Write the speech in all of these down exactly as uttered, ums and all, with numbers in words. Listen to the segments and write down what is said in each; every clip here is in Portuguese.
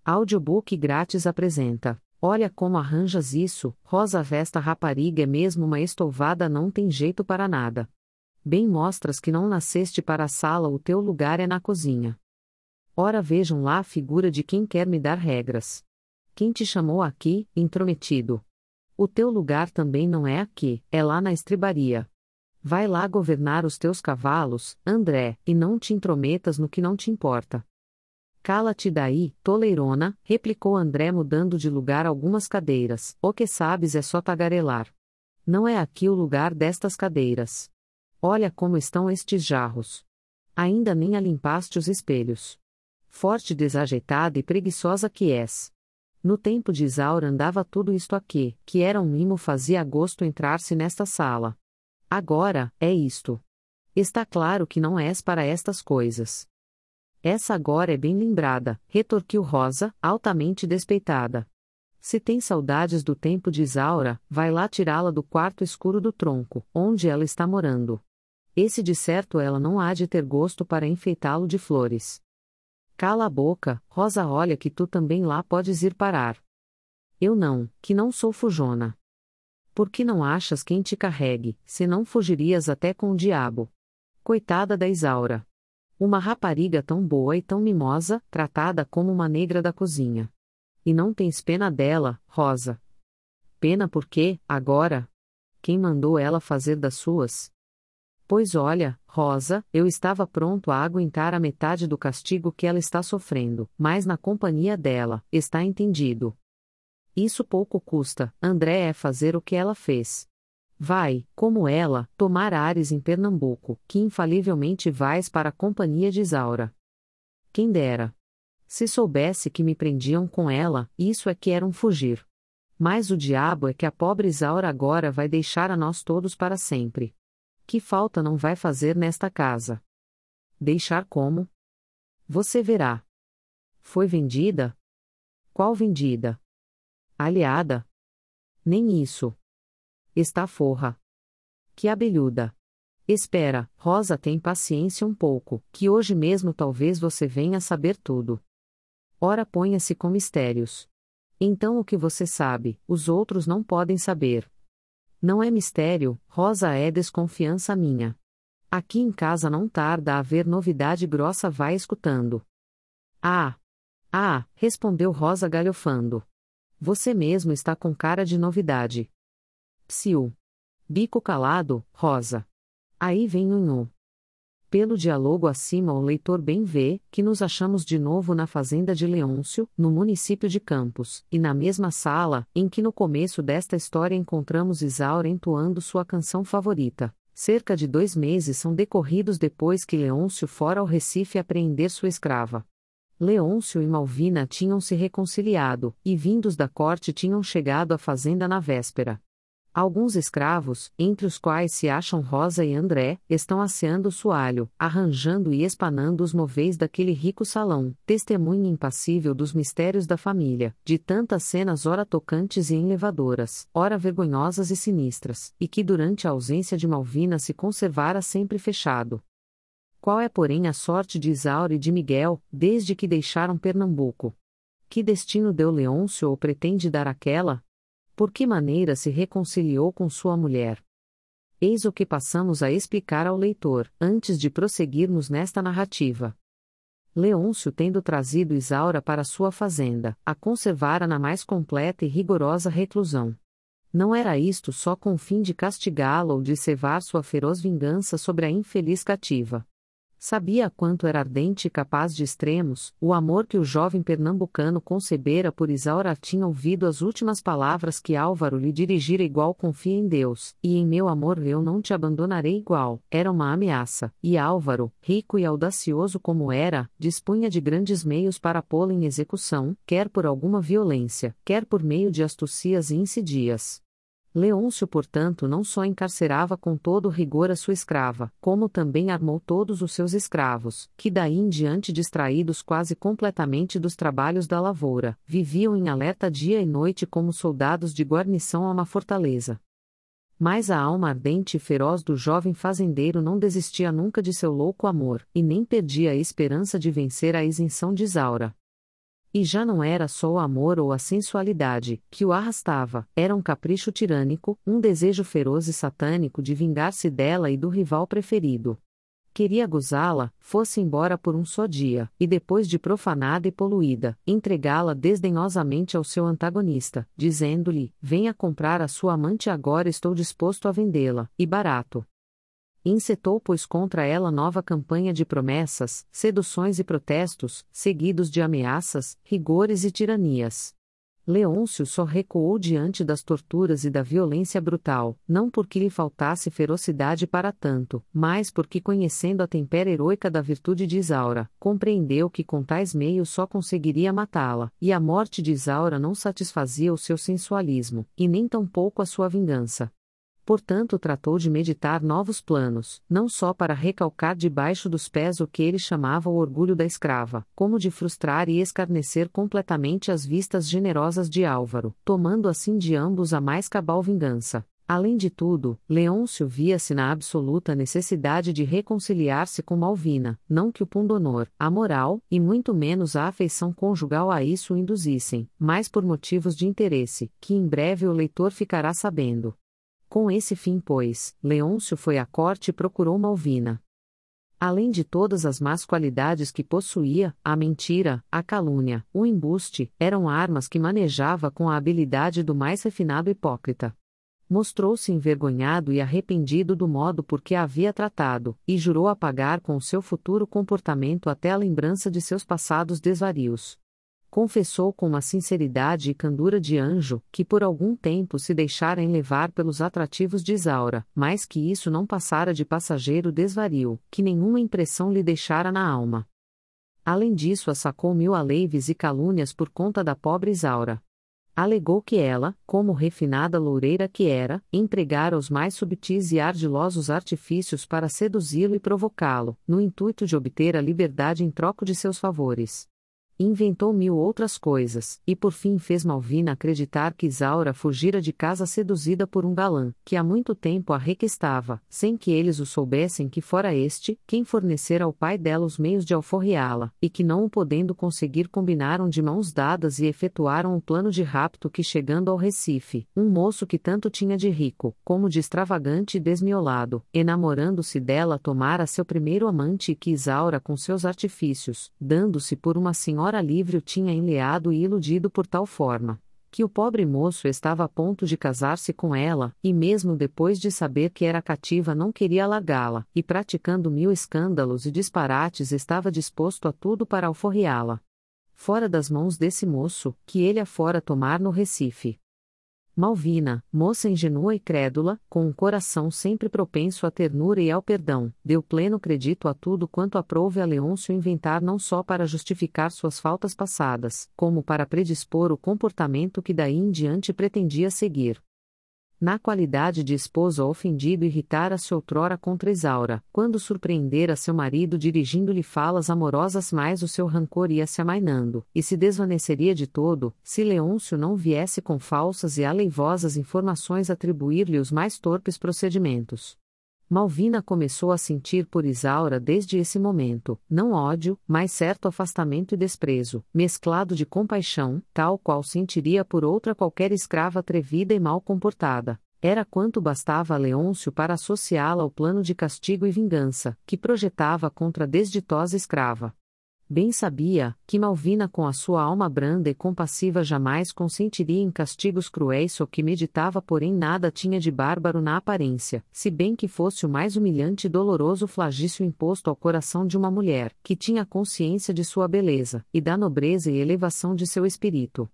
Audiobook grátis apresenta. Olha como arranjas isso, Rosa, vesta rapariga é mesmo uma estouvada, não tem jeito para nada. Bem mostras que não nasceste para a sala, o teu lugar é na cozinha. Ora, vejam lá a figura de quem quer me dar regras. Quem te chamou aqui, intrometido? O teu lugar também não é aqui, é lá na estribaria. Vai lá governar os teus cavalos, André, e não te intrometas no que não te importa. Cala-te daí, toleirona, replicou André, mudando de lugar algumas cadeiras. O que sabes é só tagarelar. Não é aqui o lugar destas cadeiras. Olha como estão estes jarros. Ainda nem a limpaste os espelhos. Forte, desajeitada e preguiçosa que és. No tempo de Isaura andava tudo isto aqui, que era um mimo, fazia gosto entrar-se nesta sala. Agora, é isto. Está claro que não és para estas coisas. Essa agora é bem lembrada, retorquiu Rosa, altamente despeitada. Se tem saudades do tempo de Isaura, vai lá tirá-la do quarto escuro do tronco, onde ela está morando. Esse de certo ela não há de ter gosto para enfeitá-lo de flores. Cala a boca, Rosa, olha que tu também lá podes ir parar. Eu não, que não sou fujona. Por que não achas quem te carregue, se não fugirias até com o diabo? Coitada da Isaura. Uma rapariga tão boa e tão mimosa, tratada como uma negra da cozinha. E não tens pena dela, Rosa? Pena por quê, agora? Quem mandou ela fazer das suas? Pois olha, Rosa, eu estava pronto a aguentar a metade do castigo que ela está sofrendo, mas na companhia dela, está entendido? Isso pouco custa, André, é fazer o que ela fez. Vai, como ela, tomar ares em Pernambuco, que infalivelmente vais para a companhia de Isaura. Quem dera. Se soubesse que me prendiam com ela, isso é que era um fugir. Mas o diabo é que a pobre Isaura agora vai deixar a nós todos para sempre. Que falta não vai fazer nesta casa? Deixar como? Você verá. Foi vendida? Qual vendida? Aliada? Nem isso. Está forra. Que abelhuda. Espera, Rosa, tem paciência um pouco, que hoje mesmo talvez você venha saber tudo. Ora, ponha-se com mistérios. Então o que você sabe, os outros não podem saber. Não é mistério, Rosa, é desconfiança minha. Aqui em casa não tarda a haver novidade grossa, vai escutando. Ah! Ah! Respondeu Rosa galhofando. Você mesmo está com cara de novidade. Psiu. Bico calado, Rosa. Aí vem Nhunhu. Pelo diálogo acima o leitor bem vê, que nos achamos de novo na fazenda de Leôncio, no município de Campos, e na mesma sala, em que no começo desta história encontramos Isaura entoando sua canção favorita. Cerca de dois meses são decorridos depois que Leôncio fora ao Recife apreender sua escrava. Leôncio e Malvina tinham se reconciliado, e vindos da corte tinham chegado à fazenda na véspera. Alguns escravos, entre os quais se acham Rosa e André, estão asseando o soalho, arranjando e espanando os móveis daquele rico salão, testemunha impassível dos mistérios da família, de tantas cenas ora tocantes e enlevadoras, ora vergonhosas e sinistras, e que durante a ausência de Malvina se conservara sempre fechado. Qual é, porém, a sorte de Isaura e de Miguel, desde que deixaram Pernambuco? Que destino deu Leôncio ou pretende dar àquela? Por que maneira se reconciliou com sua mulher? Eis o que passamos a explicar ao leitor, antes de prosseguirmos nesta narrativa. Leôncio, tendo trazido Isaura para sua fazenda, a conservara na mais completa e rigorosa reclusão. Não era isto só com o fim de castigá-la ou de cevar sua feroz vingança sobre a infeliz cativa. Sabia quanto era ardente e capaz de extremos, o amor que o jovem pernambucano concebera por Isaura. Tinha ouvido as últimas palavras que Álvaro lhe dirigira: igual confia em Deus, e em meu amor eu não te abandonarei igual. Era uma ameaça, e Álvaro, rico e audacioso como era, dispunha de grandes meios para pô-la em execução, quer por alguma violência, quer por meio de astucias e insidias. Leôncio, portanto, não só encarcerava com todo rigor a sua escrava, como também armou todos os seus escravos, que daí em diante, distraídos quase completamente dos trabalhos da lavoura, viviam em alerta dia e noite como soldados de guarnição a uma fortaleza. Mas a alma ardente e feroz do jovem fazendeiro não desistia nunca de seu louco amor, e nem perdia a esperança de vencer a isenção de Isaura. E já não era só o amor ou a sensualidade que o arrastava, era um capricho tirânico, um desejo feroz e satânico de vingar-se dela e do rival preferido. Queria gozá-la, fosse embora por um só dia, e depois de profanada e poluída, entregá-la desdenhosamente ao seu antagonista, dizendo-lhe: venha comprar a sua amante agora, estou disposto a vendê-la, e barato. Encetou, pois, contra ela nova campanha de promessas, seduções e protestos, seguidos de ameaças, rigores e tiranias. Leôncio só recuou diante das torturas e da violência brutal, não porque lhe faltasse ferocidade para tanto, mas porque, conhecendo a tempera heroica da virtude de Isaura, compreendeu que com tais meios só conseguiria matá-la, e a morte de Isaura não satisfazia o seu sensualismo, e nem tampouco a sua vingança. Portanto, tratou de meditar novos planos, não só para recalcar debaixo dos pés o que ele chamava o orgulho da escrava, como de frustrar e escarnecer completamente as vistas generosas de Álvaro, tomando assim de ambos a mais cabal vingança. Além de tudo, Leôncio via-se na absoluta necessidade de reconciliar-se com Malvina, não que o pundonor, a moral, e muito menos a afeição conjugal a isso o induzissem, mas por motivos de interesse, que em breve o leitor ficará sabendo. Com esse fim, pois, Leôncio foi à corte e procurou Malvina. Além de todas as más qualidades que possuía, a mentira, a calúnia, o embuste, eram armas que manejava com a habilidade do mais refinado hipócrita. Mostrou-se envergonhado e arrependido do modo por que a havia tratado, e jurou apagar com o seu futuro comportamento até a lembrança de seus passados desvarios. Confessou com uma sinceridade e candura de anjo, que por algum tempo se deixara enlevar pelos atrativos de Isaura, mas que isso não passara de passageiro desvario, que nenhuma impressão lhe deixara na alma. Além disso, assacou mil aleives e calúnias por conta da pobre Isaura. Alegou que ela, como refinada loureira que era, empregara os mais subtis e ardilosos artifícios para seduzi-lo e provocá-lo, no intuito de obter a liberdade em troca de seus favores. Inventou mil outras coisas, e por fim fez Malvina acreditar que Isaura fugira de casa seduzida por um galã, que há muito tempo a requestava, sem que eles o soubessem que fora este, quem fornecera ao pai dela os meios de alforriá-la, e que não o podendo conseguir combinaram de mãos dadas e efetuaram o plano de rapto que, chegando ao Recife, um moço que tanto tinha de rico, como de extravagante e desmiolado, enamorando-se dela tomara seu primeiro amante e que Isaura com seus artifícios, dando-se por uma senhora Hora livre o tinha enleado e iludido por tal forma, que o pobre moço estava a ponto de casar-se com ela, e mesmo depois de saber que era cativa não queria largá-la, e praticando mil escândalos e disparates estava disposto a tudo para alforriá-la. Fora das mãos desse moço, que ele a fora tomar no Recife. Malvina, moça ingenua e crédula, com um coração sempre propenso à ternura e ao perdão, deu pleno crédito a tudo quanto aprouve a Leôncio inventar, não só para justificar suas faltas passadas, como para predispor o comportamento que daí em diante pretendia seguir. Na qualidade de esposo ofendido, irritara-se outrora contra Isaura, quando surpreendera seu marido dirigindo-lhe falas amorosas, mais o seu rancor ia se amainando, e se desvaneceria de todo, se Leôncio não viesse com falsas e aleivosas informações atribuir-lhe os mais torpes procedimentos. Malvina começou a sentir por Isaura desde esse momento, não ódio, mas certo afastamento e desprezo, mesclado de compaixão, tal qual sentiria por outra qualquer escrava atrevida e mal comportada. Era quanto bastava a Leôncio para associá-la ao plano de castigo e vingança, que projetava contra a desditosa escrava. Bem sabia, que Malvina com a sua alma branda e compassiva jamais consentiria em castigos cruéis, o que meditava porém nada tinha de bárbaro na aparência, se bem que fosse o mais humilhante e doloroso flagício imposto ao coração de uma mulher, que tinha consciência de sua beleza, e da nobreza e elevação de seu espírito.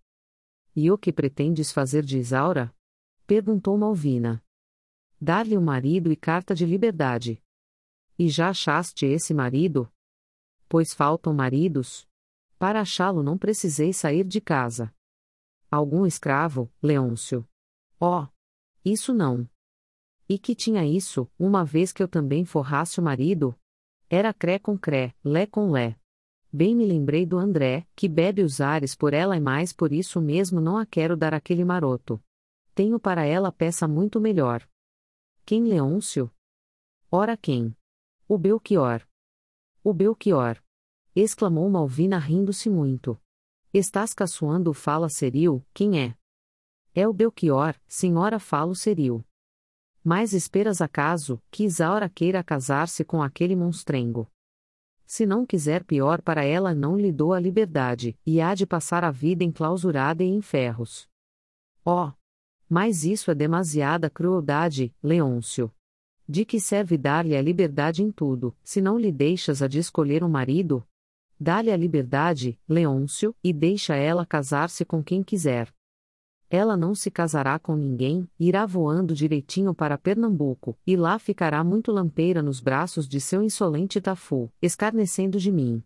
E o que pretendes fazer de Isaura? Perguntou Malvina. Dar-lhe um marido e carta de liberdade. E já achaste esse marido? Pois faltam maridos? Para achá-lo não precisei sair de casa. Algum escravo, Leôncio? Oh! Isso não. E que tinha isso, uma vez que eu também forrasse o marido? Era cré com cré, lé com lé. Bem me lembrei do André, que bebe os ares por ela e mais por isso mesmo não a quero dar aquele maroto. Tenho para ela peça muito melhor. Quem, Leôncio? Ora quem? O Belchior. O Belchior! Exclamou Malvina rindo-se muito. Estás caçoando o fala Ceril, quem é? É o Belchior, senhora falo Ceril. Mas esperas acaso, que Isaura queira casar-se com aquele monstrengo? Se não quiser pior para ela não lhe dou a liberdade, e há de passar a vida enclausurada e em ferros. Oh! Mas isso é demasiada crueldade, Leôncio. De que serve dar-lhe a liberdade em tudo, se não lhe deixas a de escolher um marido? Dá-lhe a liberdade, Leôncio, e deixa ela casar-se com quem quiser. Ela não se casará com ninguém, irá voando direitinho para Pernambuco, e lá ficará muito lampeira nos braços de seu insolente Tafu, escarnecendo de mim.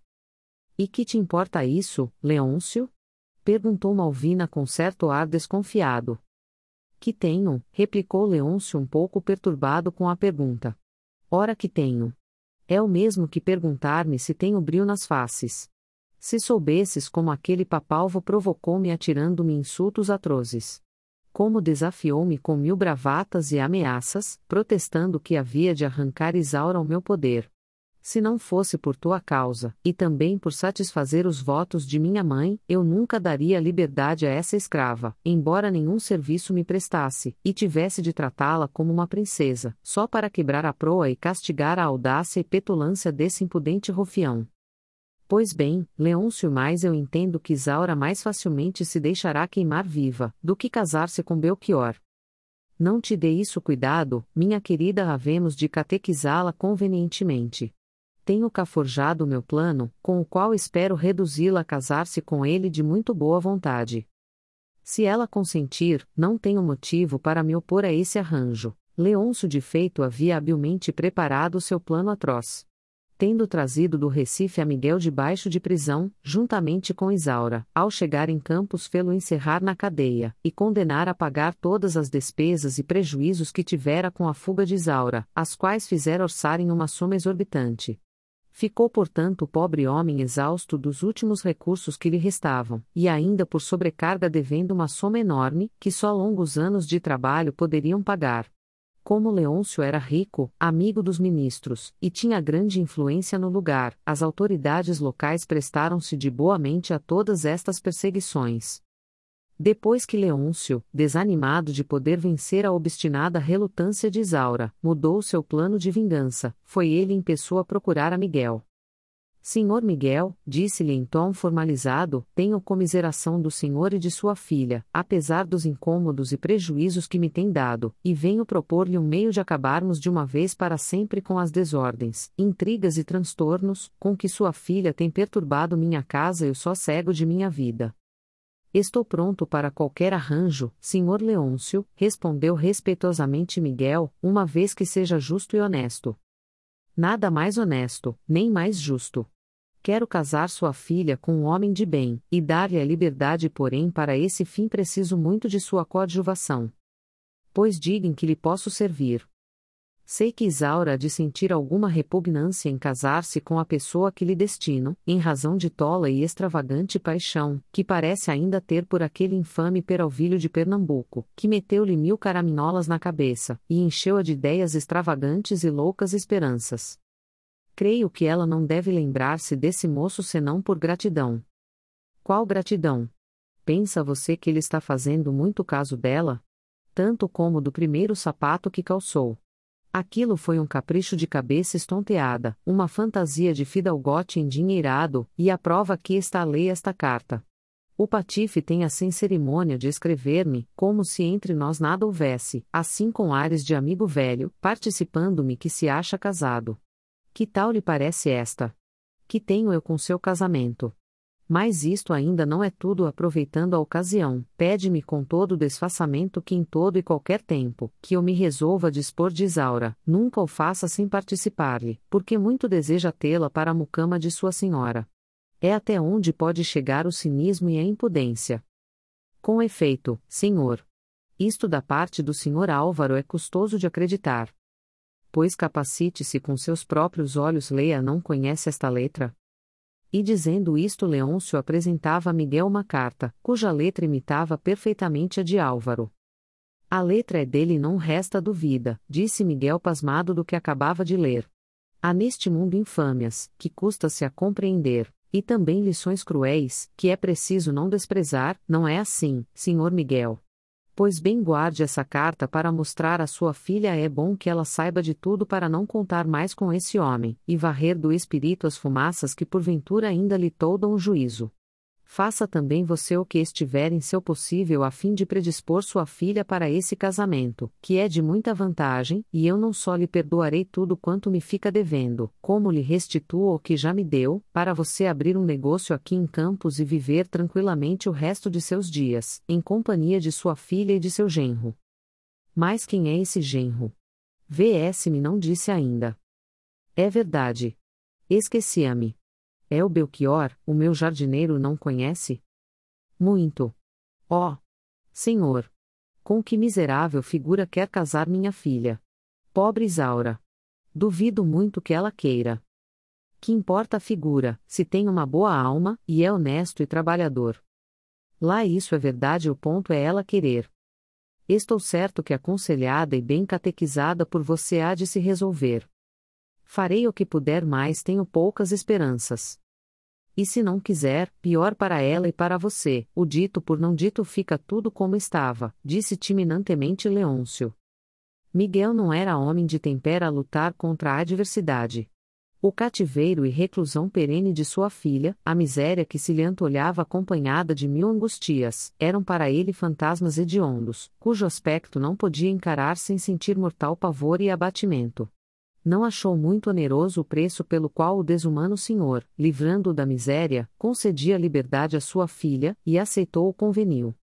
E que te importa isso, Leôncio? Perguntou Malvina com certo ar desconfiado. Que tenho, replicou Leôncio um pouco perturbado com a pergunta. Ora que tenho. É o mesmo que perguntar-me se tenho brio nas faces. Se soubesses como aquele papalvo provocou-me atirando-me insultos atrozes. Como desafiou-me com mil bravatas e ameaças, protestando que havia de arrancar Isaura ao meu poder. Se não fosse por tua causa, e também por satisfazer os votos de minha mãe, eu nunca daria liberdade a essa escrava, embora nenhum serviço me prestasse, e tivesse de tratá-la como uma princesa, só para quebrar a proa e castigar a audácia e petulância desse impudente rufião. Pois bem, Leôncio, mais eu entendo que Isaura mais facilmente se deixará queimar viva, do que casar-se com Belchior. Não te dê isso cuidado, minha querida, havemos de catequizá-la convenientemente. Tenho cá forjado o meu plano, com o qual espero reduzi-la a casar-se com ele de muito boa vontade. Se ela consentir, não tenho motivo para me opor a esse arranjo. Leôncio de feito havia habilmente preparado seu plano atroz. Tendo trazido do Recife a Miguel debaixo de prisão, juntamente com Isaura, ao chegar em Campos fê-lo encerrar na cadeia, e condenar a pagar todas as despesas e prejuízos que tivera com a fuga de Isaura, as quais fizera orçarem uma soma exorbitante. Ficou portanto o pobre homem exausto dos últimos recursos que lhe restavam, e ainda por sobrecarga devendo uma soma enorme, que só longos anos de trabalho poderiam pagar. Como Leôncio era rico, amigo dos ministros, e tinha grande influência no lugar, as autoridades locais prestaram-se de boa mente a todas estas perseguições. Depois que Leôncio, desanimado de poder vencer a obstinada relutância de Isaura, mudou seu plano de vingança, foi ele em pessoa procurar a Miguel. Senhor Miguel, disse-lhe em tom formalizado, tenho comiseração do senhor e de sua filha, apesar dos incômodos e prejuízos que me tem dado, e venho propor-lhe um meio de acabarmos de uma vez para sempre com as desordens, intrigas e transtornos, com que sua filha tem perturbado minha casa e o sossego de minha vida. Estou pronto para qualquer arranjo, senhor Leôncio, respondeu respeitosamente Miguel, uma vez que seja justo e honesto. Nada mais honesto, nem mais justo. Quero casar sua filha com um homem de bem, e dar-lhe a liberdade, porém para esse fim preciso muito de sua coadjuvação. Pois diga em que lhe posso servir. Sei que Isaura há de sentir alguma repugnância em casar-se com a pessoa que lhe destino, em razão de tola e extravagante paixão, que parece ainda ter por aquele infame peralvilho de Pernambuco, que meteu-lhe mil caraminholas na cabeça, e encheu-a de ideias extravagantes e loucas esperanças. Creio que ela não deve lembrar-se desse moço senão por gratidão. Qual gratidão? Pensa você que ele está fazendo muito caso dela? Tanto como do primeiro sapato que calçou. Aquilo foi um capricho de cabeça estonteada, uma fantasia de fidalgote endinheirado, e a prova aqui está a ler esta carta. O patife tem a sem cerimônia de escrever-me, como se entre nós nada houvesse, assim com ares de amigo velho, participando-me que se acha casado. Que tal lhe parece esta? Que tenho eu com seu casamento? Mas isto ainda não é tudo. Aproveitando a ocasião, pede-me com todo o desfaçamento que em todo e qualquer tempo, que eu me resolva a dispor de Isaura, nunca o faça sem participar-lhe, porque muito deseja tê-la para a mucama de sua senhora. É até onde pode chegar o cinismo e a impudência. Com efeito, senhor. Isto da parte do senhor Álvaro é custoso de acreditar. Pois capacite-se com seus próprios olhos, leia. Não conhece esta letra? E dizendo isto, Leôncio apresentava a Miguel uma carta, cuja letra imitava perfeitamente a de Álvaro. A letra é dele, não resta dúvida, disse Miguel pasmado do que acabava de ler. Há neste mundo infâmias, que custa-se a compreender, E também lições cruéis, que é preciso não desprezar, não é assim, senhor Miguel? Pois bem guarde essa carta para mostrar à sua filha, é bom que ela saiba de tudo para não contar mais com esse homem, e varrer do espírito as fumaças que porventura ainda lhe toldam o juízo. Faça também você o que estiver em seu possível a fim de predispor sua filha para esse casamento, que é de muita vantagem, e eu não só lhe perdoarei tudo quanto me fica devendo, como lhe restituo o que já me deu, para você abrir um negócio aqui em Campos e viver tranquilamente o resto de seus dias, em companhia de sua filha e de seu genro. Mas quem é esse genro? V S me não disse ainda. É verdade. Esquecia-me. É o Belchior, o meu jardineiro não conhece? Muito. Ó! Oh, Senhor! Com que miserável figura quer casar minha filha? Pobre Isaura! Duvido muito que ela queira. Que importa a figura, se tem uma boa alma, e é honesto e trabalhador. Lá isso é verdade, o ponto é ela querer. Estou certo que aconselhada e bem catequizada por você há de se resolver. Farei o que puder, mas tenho poucas esperanças. E se não quiser, pior para ela e para você, o dito por não dito fica tudo como estava, disse timinantemente Leôncio. Miguel não era homem de tempera a lutar contra a adversidade. O cativeiro e reclusão perene de sua filha, a miséria que se lhe antolhava acompanhada de mil angustias, eram para ele fantasmas hediondos, cujo aspecto não podia encarar sem sentir mortal pavor e abatimento. Não achou muito oneroso o preço pelo qual o desumano senhor, livrando-o da miséria, concedia liberdade à sua filha, e aceitou o convenio.